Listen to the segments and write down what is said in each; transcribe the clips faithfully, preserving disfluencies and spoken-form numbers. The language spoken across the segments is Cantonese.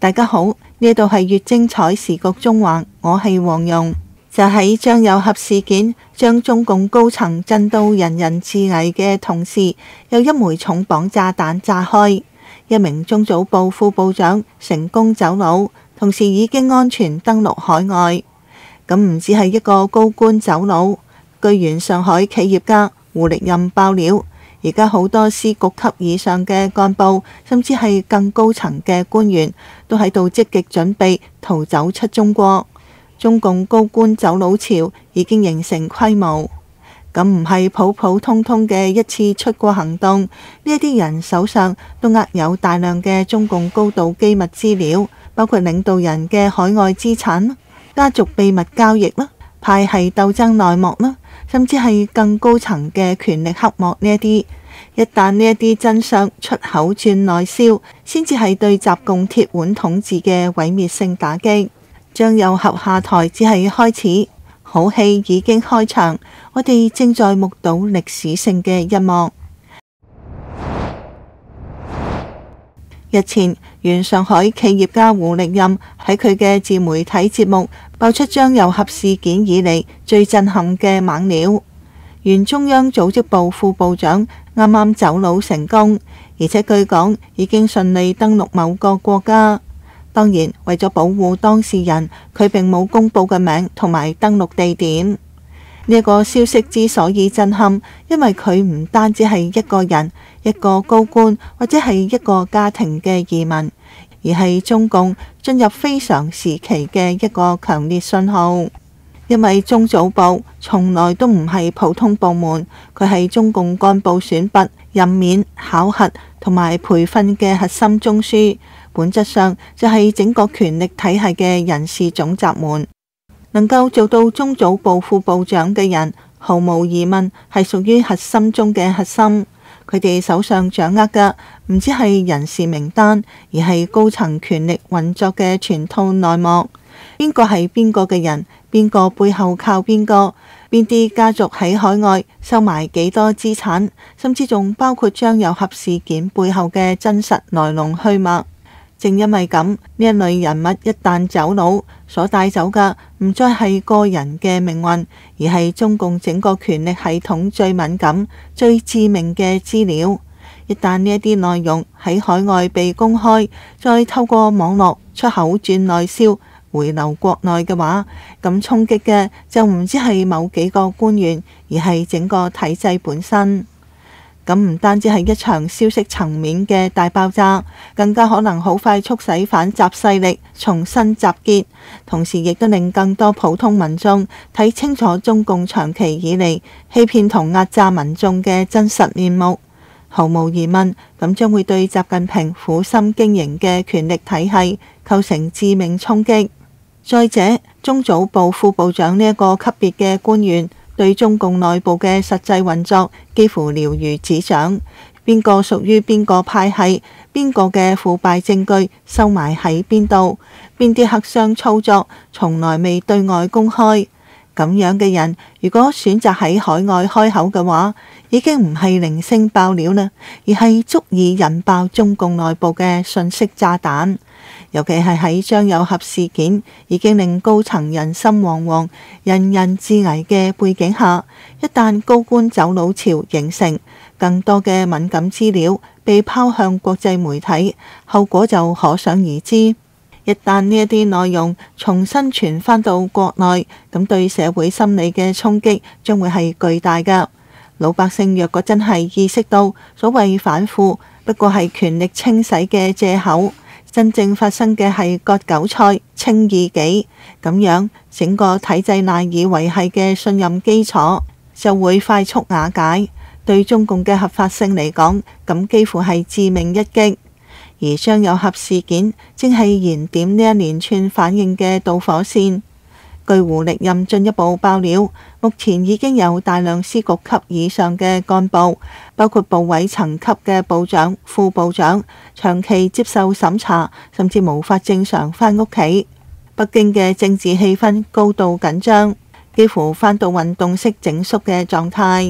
大家好，呢度係粵精彩時局中環，我係黃蓉。就喺張又俠事件將中共高層震到人人自危嘅同時，有一枚重磅炸彈炸開，一名中組部副部長成功走佬，同時已經安全登陸海外。咁唔止係一個高官走佬，據原上海企業家胡力任爆料，而家好多司局級以上嘅幹部，甚至係更高層嘅官員，都喺度積極準備逃走出中國。中共高官走佬潮已經形成規模，咁唔係普普通通嘅一次出國行動，呢一啲人手上都握有大量嘅中共高度機密資料，包括領導人嘅海外資產、家族秘密交易啦、派系鬥爭內幕啦，甚至係更高層嘅權力黑幕呢一啲。一旦呢一啲真相出口轉內銷，先至係對習共鐵腕統治嘅毀滅性打擊。張又俠下台只係開始，好戲已經開場，我哋正在目睹歷史性嘅一幕。日前，原上海企業家胡力任喺佢嘅自媒體節目爆出張又俠事件以嚟最震撼嘅猛料。原中央組織部副部長啱啱走佬成功，而且據講已經順利登陸某個國家。當然，為咗保護當事人，佢並冇公布嘅名同埋登陸地點。呢、這個消息之所以震撼，因為佢唔單止係一個人、一個高官或者係一個家庭嘅移民，而係中共進入非常時期嘅一個強烈信號。因為中組部從來都唔係普通部門，佢係中共幹部選拔、任免、考核同埋培訓嘅核心中樞。本質上就係整個權力體系嘅人事總閘門，能夠做到中組部副部長嘅人，毫無疑問係屬於核心中嘅核心。佢哋手上掌握嘅唔止係人事名單，而係高層權力運作嘅全套內幕。邊個係邊個嘅人，邊個背後靠邊個，邊啲家族喺海外收埋幾多資產，甚至仲包括張又俠事件背後嘅真實來龍去脈。正因為咁，呢一類人物一旦走佬，所帶走嘅唔再係個人嘅命運，而係中共整個權力系統最敏感、最致命嘅資料。一旦呢一啲內容喺海外被公開，再透過網絡出口轉內銷，回流國內嘅話，咁衝擊嘅就唔止係某幾個官員，而係整個體制本身。咁唔單止係一場消息層面嘅大爆炸，更加可能好快促使反習勢力重新集結，同時亦都令更多普通民眾睇清楚中共長期以嚟欺騙同壓榨民眾嘅真實面目。毫無疑問，咁將會對習近平苦心經營嘅權力體系構成致命衝擊。再者，中組部副部長呢一個級別嘅官員，對中共內部嘅實際運作幾乎了如指掌，邊個屬於邊個派系，邊個嘅腐敗證據收埋喺邊度，邊啲黑箱操作從來未對外公開。咁樣嘅人，如果選擇喺海外開口嘅話，已經唔係零星爆料啦，而係足以引爆中共內部嘅信息炸彈。尤其係喺張又俠事件已經令高層人心惶惶、人人自危嘅背景下，一旦高官走佬潮形成，更多嘅敏感資料被拋向國際媒體，後果就可想而知。一旦呢一啲內容重新傳返到國內，咁對社會心理嘅衝擊將會係巨大㗎。老百姓若果真係意識到所謂反腐不過係權力清洗嘅借口，真正發生嘅係割韭菜、清異己，咁樣整個體制賴以維繫嘅信任基礎就會快速瓦解。對中共嘅合法性嚟講，咁幾乎係致命一擊。而張又俠事件正係燃點呢一連串反應嘅導火線。據胡力任進一步爆料，目前已經有大量司局級以上嘅幹部，包括部委層級嘅部長、副部長，長期接受審查，甚至無法正常返屋企。北京嘅政治氣氛高度緊張，幾乎返到運動式整肅嘅狀態。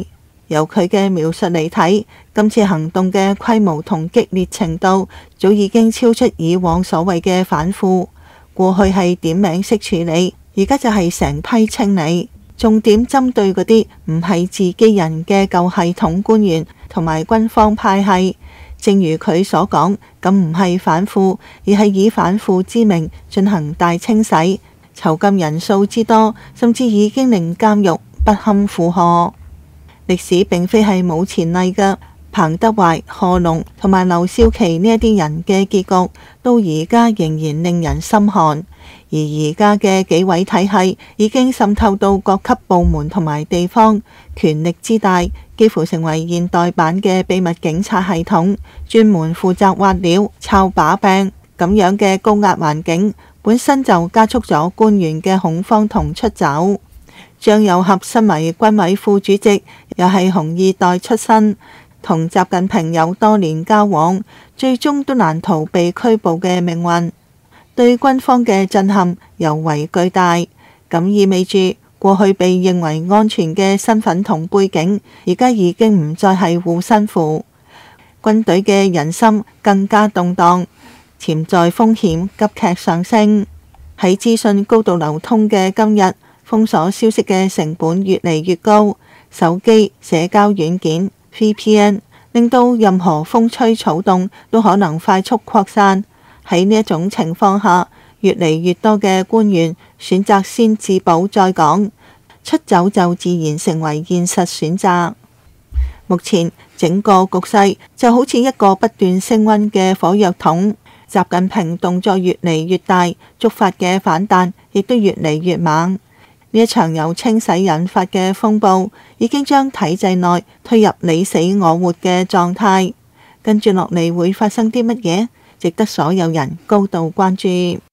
由佢嘅描述嚟睇，今次行動嘅規模同激烈程度早已經超出以往所謂嘅反腐。過去係點名式處理，而家就係成批清理，重點針對嗰啲唔係自己人嘅舊系統官員同埋軍方派系。正如佢所講，咁唔係反腐，而係以反腐之名進行大清洗，囚禁人數之多，甚至已經令監獄不堪負荷。歷史並非係冇前例嘅，彭德懷、賀龍同埋劉少奇呢一啲人嘅結局，到而家仍然令人心寒。而而家嘅紀委體系已經滲透到各級部門同埋地方，權力之大，幾乎成為現代版嘅秘密警察系統，專門負責挖料、抄把柄。咁樣嘅高壓環境本身就加速咗官員嘅恐慌同出走。張又俠身為軍委副主席，又係紅二代出身，同習近平有多年交往，最終都難逃被拘捕嘅命運，對軍方嘅震撼尤為巨大。咁意味住過去被認為安全嘅身份同背景，而家已經唔再係護身符。軍隊嘅人心更加動盪，潛在風險急劇上升。喺資訊高度流通嘅今日，封鎖消息嘅成本越嚟越高，手機、社交軟件、V P N 令到任何風吹草動都可能快速擴散。喺呢一種情況下，越嚟越多嘅官員選擇先自保再講，出走就自然成為現實選擇。目前整個局勢就好似一個不斷升溫嘅火藥桶，習近平動作越嚟越大，觸發嘅反彈亦都越嚟越猛。呢一場由清洗引發嘅風暴，已經將體制內推入你死我活嘅狀態。跟住落嚟會發生啲乜嘢，值得所有人高度關注。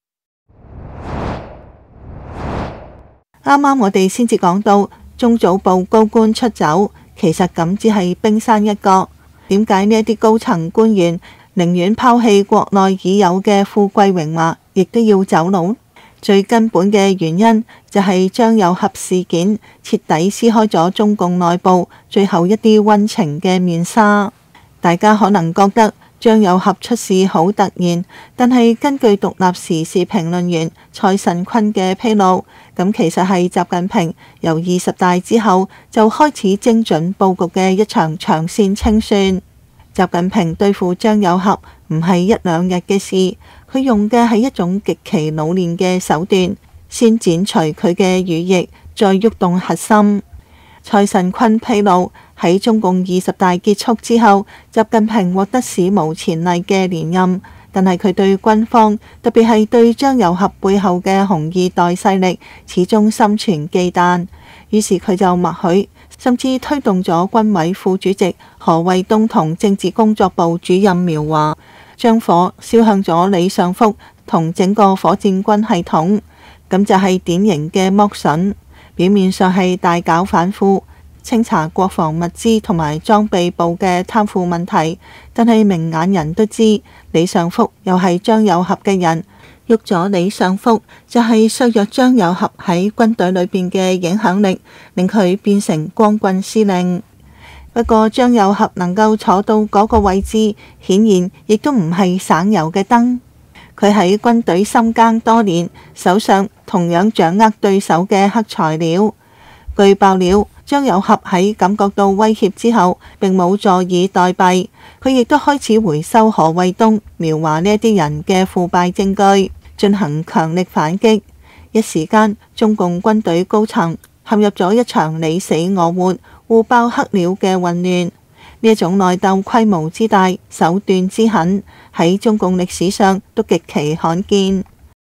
啱啱我哋先至講到中組部高官出走，其實咁只係冰山一角。點解呢一啲高層官員寧願拋棄國內已有嘅富貴榮華，亦都要走佬？最根本嘅原因就係張又俠事件徹底撕開咗中共內部最後一啲溫情嘅面紗。大家可能覺得張又俠出事好突然，但係根據獨立時事評論員蔡慎坤嘅披露，咁其實係習近平由二十大之後就開始精準佈局嘅一場長線清算。習近平對付張又俠唔係一兩日嘅事，佢用嘅係一種極其老練嘅手段，先剪除佢嘅羽翼，再喐動核心。蔡慎坤披露，喺中共二十大結束之後，習近平獲得史無前例嘅連任，但係佢對軍方，特別係對張又俠背後嘅紅二代勢力，始終心存忌憚。於是佢就默許，甚至推動咗軍委副主席何衛東同政治工作部主任苗華，將火燒向咗李尚福同整個火箭軍系統。咁就係典型嘅剝筍，表面上係大搞反腐，清查國防物資同埋裝備部嘅貪腐問題，但係明眼人都知李尚福又係張又俠嘅人，喐咗李尚福就係削弱張又俠喺軍隊裏邊嘅影響力，令佢變成光棍司令。不過張又俠能夠坐到嗰個位置，顯然亦都唔係省油嘅燈。佢喺軍隊深耕多年，手上同樣掌握對手嘅黑材料。據爆料，張又俠喺感覺到威脅之後，並冇坐以待斃，佢亦都開始回收何衛東、苗華呢一啲人嘅腐敗證據，進行強力反擊。一時間，中共軍隊高層陷入咗一場你死我活、互爆黑料嘅混亂。呢一種內鬥規模之大、手段之狠，喺中共歷史上都極其罕見。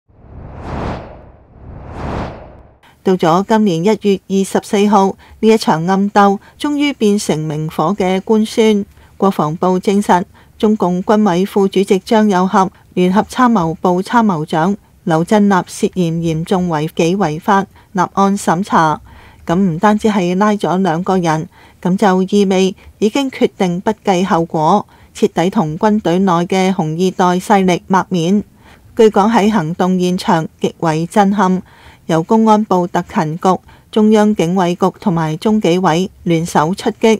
到咗今年一月二十四號，呢一場暗鬥終於變成明火嘅官宣。國防部證實，中共軍委副主席張又俠、聯合參謀部參謀長劉振立涉嫌嚴重違紀違法，立案審查。咁唔單止係拉咗兩個人，咁就意味已經決定不計後果，徹底同軍隊內嘅紅二代勢力抹面。據講喺行動現場極為震撼，由公安部特勤局、中央警衛局同埋中紀委聯手出擊，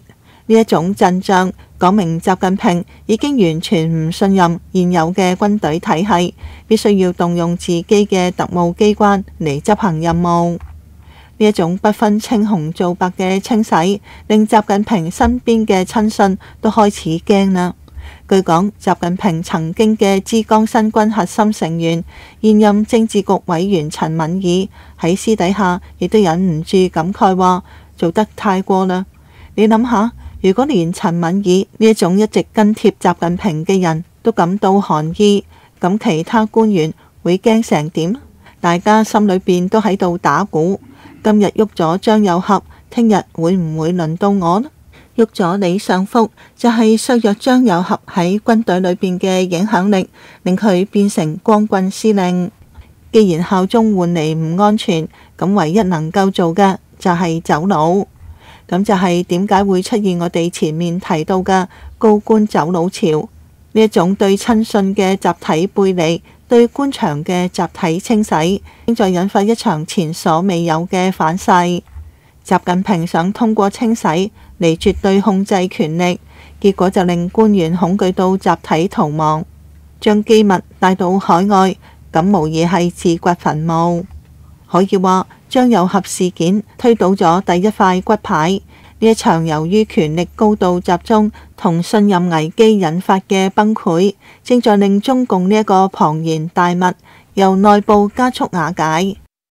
呢一種陣仗講明習近平已經完全唔信任現有嘅軍隊體系，必須要動用自己嘅特務機關嚟執行任務。呢一種不分青紅皂白嘅清洗，令習近平身邊嘅親信都開始驚啦。據講，習近平曾經嘅浙江新軍核心成員、現任政治局委員陳敏爾喺私底下亦都忍唔住感慨話：做得太過啦！你諗下，如果連陳敏爾呢一種一直跟貼習近平嘅人都感到寒意，咁其他官員會驚成點？大家心裏邊都喺度打鼓。今日喐咗張又俠，聽日會唔會輪到我呢？喐咗李尚福，就係削弱張又俠喺軍隊裏邊嘅影響力，令佢變成光棍司令。既然效忠換嚟唔安全，咁唯一能夠做嘅就係走佬。咁就係點解會出現我哋前面提到嘅高官走佬潮？呢一種對親信嘅集體背離，對官場嘅集體清洗，正在引發一場前所未有嘅反噬。習近平想通過清洗嚟絕對控制權力，結果就令官員恐懼到集體逃亡，將機密帶到海外，咁無疑係自掘墳墓。可以話，張又俠事件推倒咗第一塊骨牌。呢一場由於權力高度集中同信任危機引發嘅崩潰，正在令中共呢一個龐然大物由內部加速瓦解。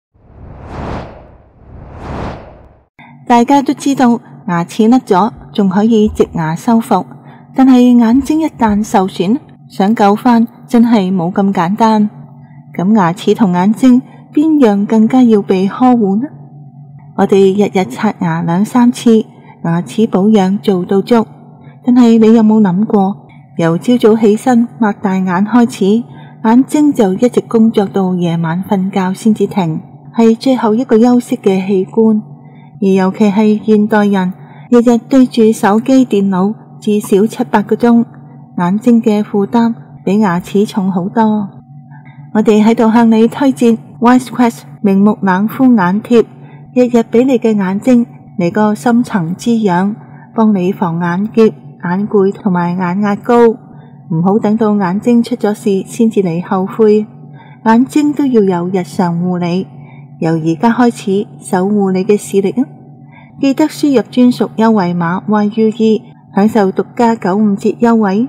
大家都知道牙齒甩咗仲可以植牙修復，但係眼睛一旦受損，想救返真係冇咁簡單。咁牙齒同眼睛邊樣更加要被呵護呢？我哋日日刷牙兩三次，牙齒保養做到足。但係你有冇諗過，由朝早起身擘大眼開始，眼睛就一直工作到夜晚瞓覺先至停，係最後一個休息嘅器官。而尤其係現代人，日日對住手機電腦至少七八個鐘，眼睛嘅負擔比牙齒重好多。我哋喺度向你推薦 Wisecrest 明目冷敷眼貼，日日俾你嘅眼睛嚟個深層滋養，幫你防眼澀、眼攰同埋眼壓高。唔好等到眼睛出咗事先至嚟後悔，眼睛都要有日常護理，由而家開始守護你嘅視力啊！記得輸入專屬優惠碼 Y U E， 享受獨家九五折優惠。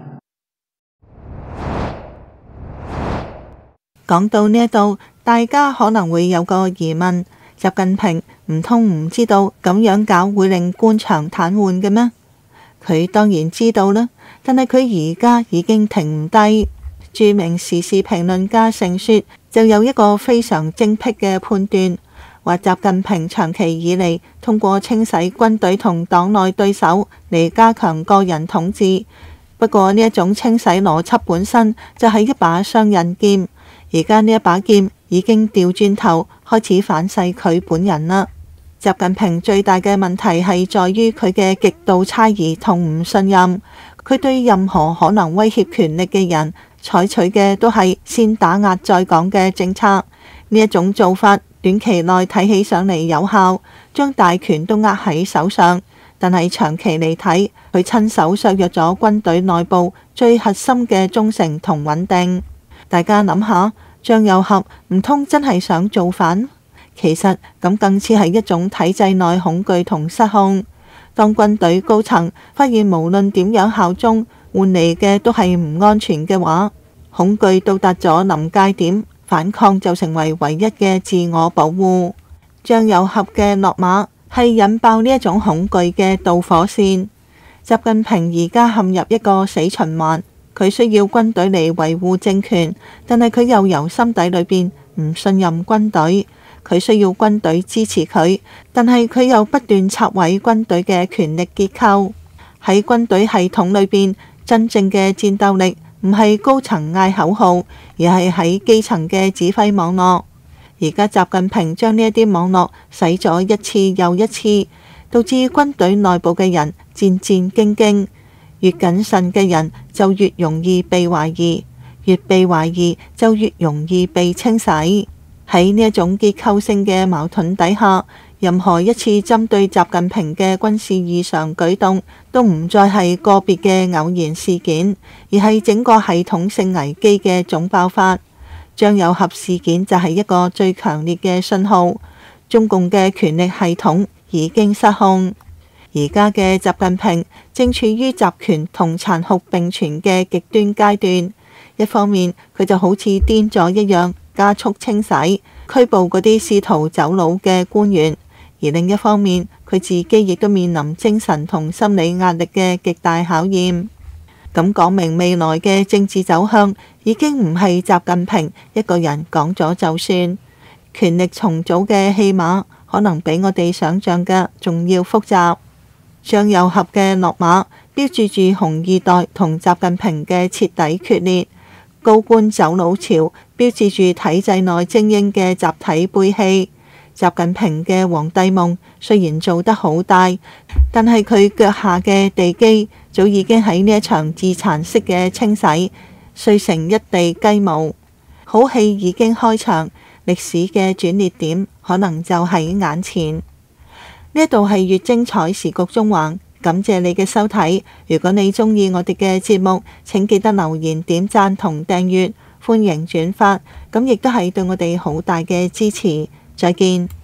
講到呢一度，大家可能會有個疑問：習近平唔通唔知道咁樣搞會令官場癱瘓嘅咩？佢當然知道啦，但係佢而家已經停唔低。著名時事評論家盛雪就有一個非常精闢嘅判斷，話習近平長期以嚟通過清洗軍隊同黨內對手嚟加強個人統治。不過呢一種清洗邏輯本身就係一把雙刃劍。而家呢一把劍已經掉轉頭，開始反噬佢本人啦。習近平最大嘅問題係在於佢嘅極度猜疑同唔信任，佢對任何可能威脅權力嘅人採取嘅都係先打壓再講嘅政策。呢一種做法短期內睇起上嚟有效，將大權都握喺手上，但係長期嚟睇，佢親手削弱咗軍隊內部最核心嘅忠誠同穩定。大家諗下，張又俠唔通真係想造反？其實咁更似係一種體制內恐懼同失控。當軍隊高層發現無論點樣效忠，換嚟嘅都係唔安全嘅話，恐懼到達咗臨界點，反抗就成為唯一嘅自我保護。張又俠嘅落馬係引爆呢一種恐懼嘅導火線。習近平而家陷入一個死循環。佢需要軍隊嚟維護政權，但係佢又由心底裏邊唔信任軍隊。佢需要軍隊支持佢，但係佢又不斷拆毀軍隊嘅權力結構。喺軍隊系統裏邊，真正嘅戰鬥力唔係高層嗌口號，而係喺基層嘅指揮網絡。而家習近平將呢一啲網絡洗咗一次又一次，導致軍隊內部嘅人戰戰兢兢。越謹慎嘅人就越容易被懷疑，越被懷疑就越容易被清洗。喺呢一種結構性嘅矛盾底下， 任何一次針對習近平嘅軍事異常舉動，都唔再係個別嘅偶然事件，而係整個系統性危機嘅總爆發。張又俠事件就係一個最強烈嘅信號，中共嘅權力系統已經失控。而家嘅習近平正處於集權同殘酷並存嘅極端階段。一方面，佢就好似癲咗一樣，加速清洗、拘捕嗰啲試圖走佬嘅官員；而另一方面，佢自己亦都面臨精神同心理壓力嘅極大考驗。咁講明未來嘅政治走向已經唔係習近平一個人講咗就算，權力重組嘅戲碼可能比我哋想象嘅仲要複雜。張又俠嘅落馬標誌住紅二代同習近平嘅徹底決裂，高官走佬潮標誌住體制內精英嘅集體背棄。習近平嘅皇帝夢雖然做得好大，但係佢腳下嘅地基早已經喺呢一場自殘式嘅清洗碎成一地雞毛。好戲已經開場，歷史嘅轉捩點可能就喺眼前。呢度係越精彩時局中環，感謝你嘅收睇。如果你鍾意我哋嘅節目，請記得留言、點讚同訂閱，歡迎轉發，咁亦都係對我哋好大嘅支持。再見。